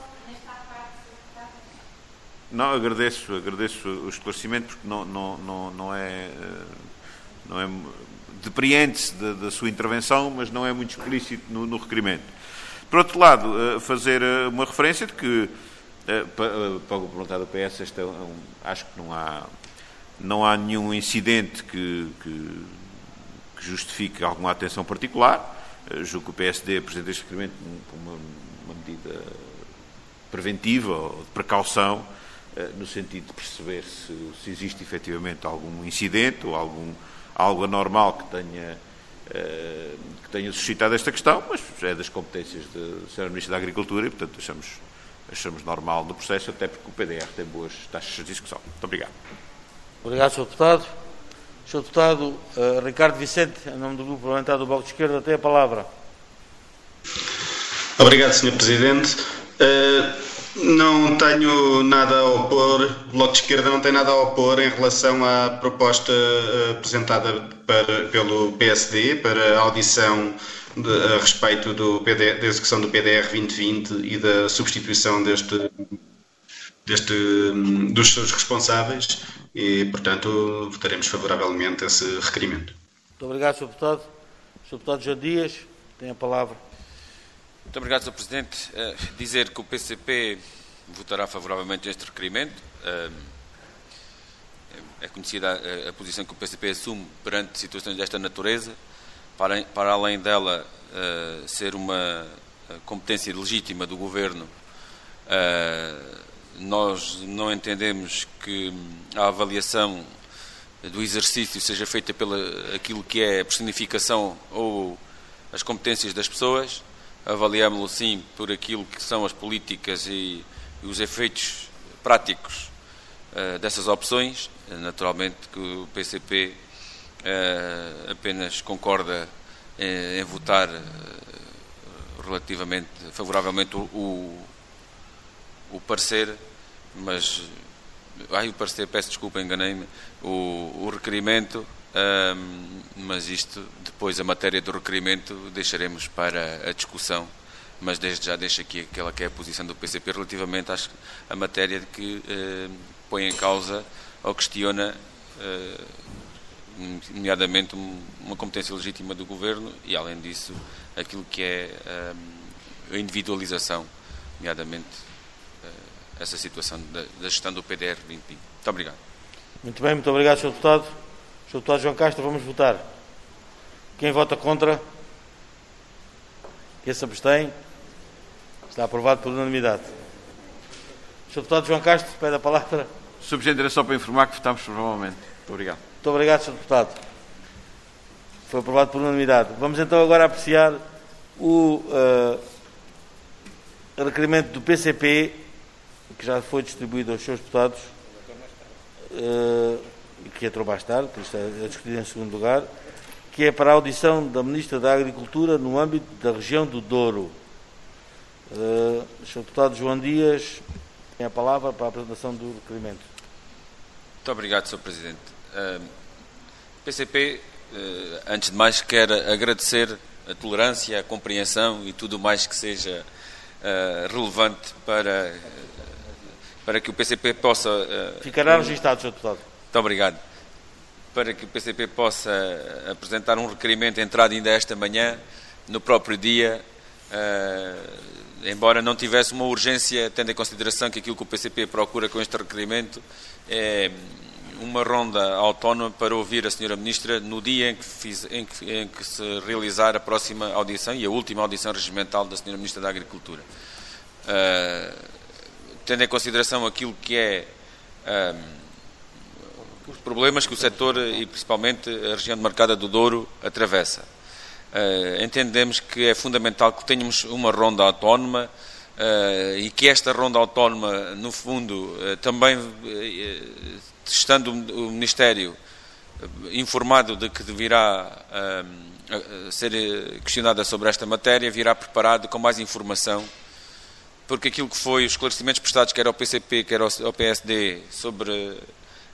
Não, agradeço, agradeço o esclarecimento, porque não, não, não, não é... Não é depreende-se da, da sua intervenção, mas não é muito explícito no, no requerimento. Por outro lado, fazer uma referência de que, para o perguntar do P S, este é um, acho que não há, não há nenhum incidente que, que, que justifique alguma atenção particular. Julgo que o P S D apresenta este requerimento por uma, uma medida preventiva ou de precaução, no sentido de perceber se, se existe efetivamente algum incidente ou algum, algo anormal que tenha, que tenha suscitado esta questão, mas é das competências da senhora Ministra da Agricultura e, portanto, achamos, achamos normal no processo, até porque o P D R tem boas taxas de discussão. Muito obrigado.
Obrigado, senhor Deputado. senhor Deputado uh, Ricardo Vicente, em nome do Grupo Parlamentar do Bloco de Esquerda, tem a palavra.
Obrigado, senhor Presidente. Uh... Não tenho nada a opor, o Bloco de Esquerda não tem nada a opor em relação à proposta uh, apresentada para, pelo P S D para a audição de, a respeito do P D, da execução do P D R vinte vinte e da substituição deste, deste, dos seus responsáveis e, portanto, votaremos favoravelmente esse requerimento.
Muito obrigado, senhor Deputado. senhor Deputado João Dias, tem a palavra.
Muito obrigado, senhor Presidente. Uh, dizer que o P C P votará favoravelmente este requerimento. Uh, é conhecida a, a posição que o P C P assume perante situações desta natureza. Para, para além dela uh, ser uma competência legítima do Governo, uh, nós não entendemos que a avaliação do exercício seja feita pela aquilo que é a personificação ou as competências das pessoas. Avaliámo-lo, sim, por aquilo que são as políticas e, e os efeitos práticos uh, dessas opções. Naturalmente que o P C P uh, apenas concorda em, em votar uh, relativamente, favoravelmente o, o, o parecer, mas... Ai, o parecer, peço desculpa, enganei-me, o, o requerimento... Um, mas isto, depois a matéria do requerimento deixaremos para a discussão, mas desde já deixo aqui aquela que é a posição do P C P relativamente à matéria de que uh, põe em causa ou questiona uh, nomeadamente um, uma competência legítima do Governo e, além disso, aquilo que é um, a individualização, nomeadamente uh, essa situação da, da gestão do P D R vinte vinte. Muito obrigado.
Muito bem, muito obrigado, senhor Deputado. senhor Deputado João Castro, vamos votar. Quem vota contra? Quem se abstém? Está aprovado por unanimidade. senhor Deputado João Castro, pede a palavra.
senhor Presidente, era só para informar que votamos favoravelmente. Muito obrigado.
Muito obrigado, senhor Deputado. Foi aprovado por unanimidade. Vamos então agora apreciar o uh, requerimento do P C P, que já foi distribuído aos seus deputados. Uh, que entrou mais tarde, por isso é discutido em segundo lugar, que é para a audição da Ministra da Agricultura no âmbito da região do Douro. Uh, senhor Deputado João Dias, tem a palavra para a apresentação do requerimento.
Muito obrigado, senhor Presidente. Uh, P C P, uh, antes de mais, quer agradecer a tolerância, a compreensão e tudo mais que seja uh, relevante para, para que o P C P possa... Uh,
Ficará registado, senhor Deputado.
Muito obrigado. Para que o P C P possa apresentar um requerimento entrado ainda esta manhã, no próprio dia, uh, embora não tivesse uma urgência, tendo em consideração que aquilo que o P C P procura com este requerimento é uma ronda autónoma para ouvir a senhora Ministra no dia em que, fiz, em que, em que se realizar a próxima audição e a última audição regimental da senhora Ministra da Agricultura. Uh, tendo em consideração aquilo que é... Uh, os problemas que o setor e principalmente a região demarcada do Douro atravessa. Uh, entendemos que é fundamental que tenhamos uma ronda autónoma uh, e que esta ronda autónoma, no fundo, uh, também, uh, estando o Ministério informado de que deverá uh, ser questionada sobre esta matéria, virá preparado com mais informação, porque aquilo que foi os esclarecimentos prestados, quer ao P C P, quer ao P S D, sobre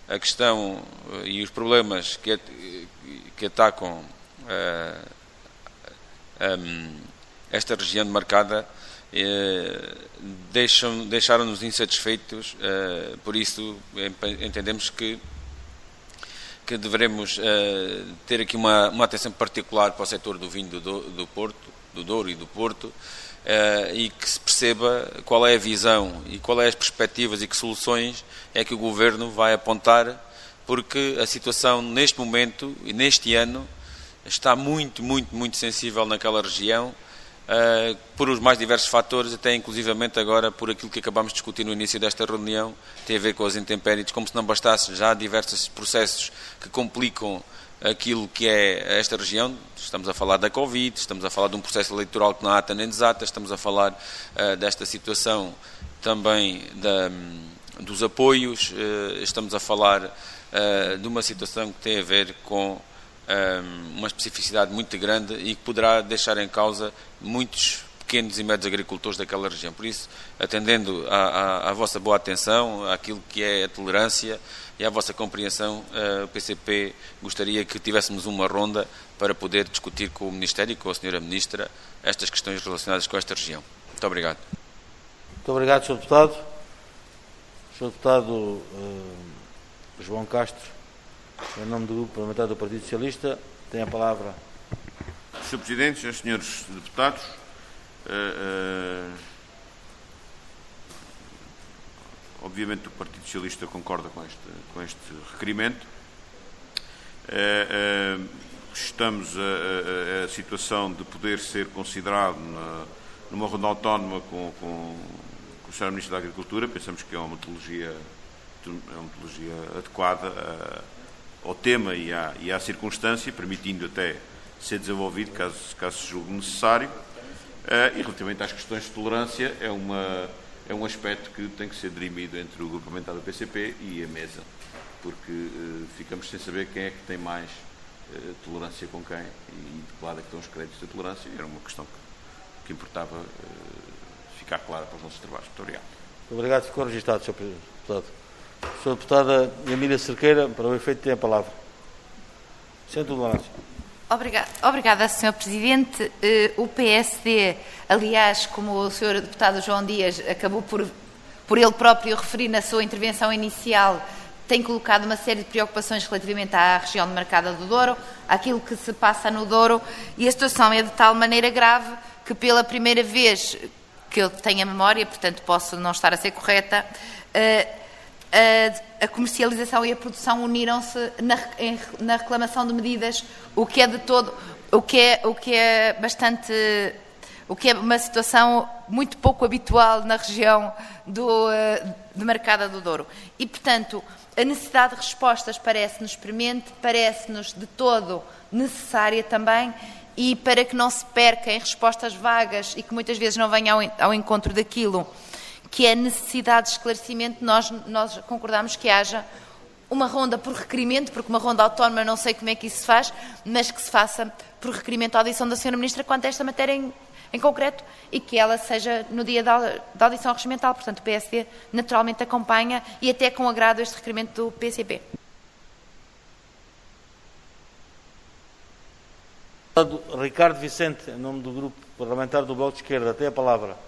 a questão e os problemas que, que atacam uh, um, esta região demarcada uh, deixam, deixaram-nos insatisfeitos, uh, por isso entendemos que que devemos uh, ter aqui uma, uma atenção particular para o setor do vinho do, do, do Porto, do Douro e do Porto, uh, e que se perceba qual é a visão e qual é as perspectivas e que soluções é que o Governo vai apontar, porque a situação neste momento e neste ano está muito, muito, muito sensível naquela região, uh, por os mais diversos fatores, até inclusivamente agora por aquilo que acabámos de discutir no início desta reunião, tem a ver com as intempéries, como se não bastasse já diversos processos que complicam aquilo que é esta região. Estamos a falar da Covid, estamos a falar de um processo eleitoral que não há ata nem desata, estamos a falar uh, desta situação também da, um, dos apoios, uh, estamos a falar uh, de uma situação que tem a ver com um, uma especificidade muito grande e que poderá deixar em causa muitos pequenos e médios agricultores daquela região. Por isso, atendendo à, à, à vossa boa atenção, àquilo que é a tolerância e à vossa compreensão, o P C P gostaria que tivéssemos uma ronda para poder discutir com o Ministério e com a senhora Ministra estas questões relacionadas com esta região. Muito obrigado.
Muito obrigado, senhor Deputado. senhor Deputado uh, João Castro, em nome do Grupo Parlamentar do Partido Socialista, tem a palavra.
senhor Presidente, senhores, senhores deputados, Uh, uh, obviamente o Partido Socialista concorda com este, com este requerimento. Uh, uh, estamos a, a, a situação de poder ser considerado na, numa ronda autónoma com, com, com o senhor Ministro da Agricultura. Pensamos que é uma metodologia, é uma metodologia adequada uh, ao tema e à, e à circunstância, permitindo até ser desenvolvido caso, caso se julgue necessário. Uh, e relativamente às questões de tolerância, é, uma, é um aspecto que tem que ser dirimido entre o Grupo Parlamentar do P C P e a mesa, porque uh, ficamos sem saber quem é que tem mais uh, tolerância com quem e de que lado é que estão os créditos de tolerância, e era uma questão que, que importava uh, ficar clara para os nossos trabalhos. Muito obrigado.
Muito obrigado. Ficou registado, senhor Deputado. senhora Deputada Emília Cerqueira, para o efeito, tem a palavra. Sem tolerância.
Obrigada, obrigada, senhor Presidente. O P S D, aliás, como o senhor Deputado João Dias acabou por, por ele próprio referir na sua intervenção inicial, tem colocado uma série de preocupações relativamente à região demarcada do Douro, àquilo que se passa no Douro, e a situação é de tal maneira grave que pela primeira vez que eu tenho a memória, portanto posso não estar a ser correta, a, a comercialização e a produção uniram-se na, na reclamação de medidas, o que é de todo, o que é, o que é bastante, o que é uma situação muito pouco habitual na região do, demarcada do Douro. E, portanto, a necessidade de respostas parece-nos premente, parece-nos de todo necessária também, e para que não se perca em respostas vagas e que muitas vezes não venham ao, ao encontro daquilo que é necessidade de esclarecimento, nós, nós concordamos que haja uma ronda por requerimento, porque uma ronda autónoma não sei como é que isso se faz, mas que se faça por requerimento à audição da senhora Ministra quanto a esta matéria em, em concreto, e que ela seja no dia da, da audição regimental. Portanto, o P S D naturalmente acompanha e até com agrado este requerimento do P C P.
Ricardo Vicente, em nome do Grupo Parlamentar do Bloco de Esquerda, tem a palavra.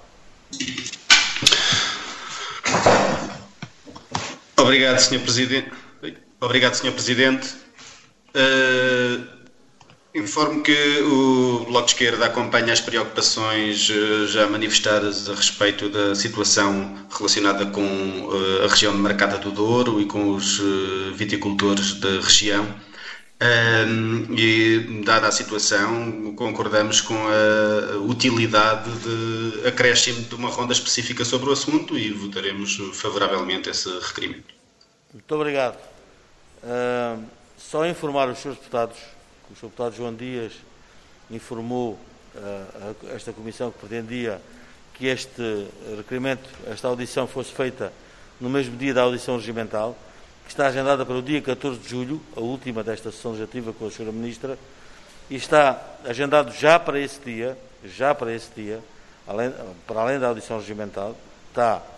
Obrigado, senhor Presidente. Obrigado, senhor Presidente. Uh, informo que o Bloco de Esquerda acompanha as preocupações uh, já manifestadas a respeito da situação relacionada com uh, a região demarcada do Douro e com os uh, viticultores da região. Um, e, dada a situação, concordamos com a utilidade de acréscimo de uma ronda específica sobre o assunto e votaremos favoravelmente esse requerimento.
Muito obrigado. Uh, só informar os senhores deputados, que o senhor Deputado João Dias informou uh, a esta Comissão que pretendia que este requerimento, esta audição fosse feita no mesmo dia da audição regimental, que está agendada para o dia catorze de julho, a última desta sessão legislativa com a senhora Ministra, e está agendado já para esse dia, já para esse dia, além, para além da audição regimental, está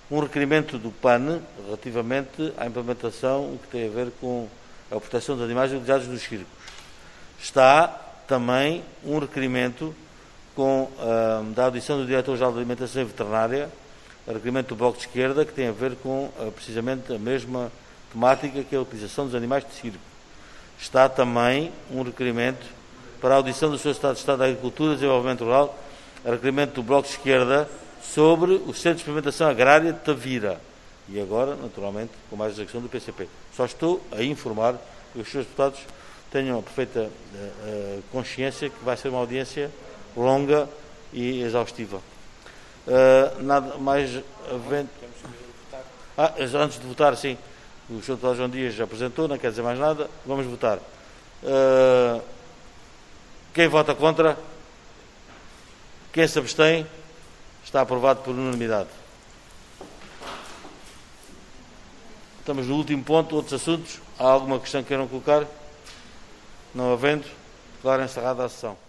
um requerimento do P A N relativamente à implementação que tem a ver com a proteção dos animais utilizados nos circos. Está também um requerimento com, ah, da audição do Diretor-Geral de Alimentação e Veterinária, o requerimento do Bloco de Esquerda, que tem a ver com ah, precisamente a mesma temática que é a utilização dos animais de circo. Está também um requerimento para a audição do senhor Estado de Estado da Agricultura e Desenvolvimento Rural, o requerimento do Bloco de Esquerda sobre o Centro de Experimentação Agrária de Tavira. E agora, naturalmente, com mais a questão do P C P. Só estou a informar que os senhores deputados tenham a perfeita uh, uh, consciência que vai ser uma audiência longa e exaustiva. Uh, nada mais havendo... Ah, antes de votar, sim. O senhor deputado João Dias já apresentou, não quer dizer mais nada. Vamos votar. Uh, quem vota contra? Quem se abstém? Está aprovado por unanimidade. Estamos no último ponto, outros assuntos. Há alguma questão que queiram colocar? Não havendo, declaro encerrada a sessão.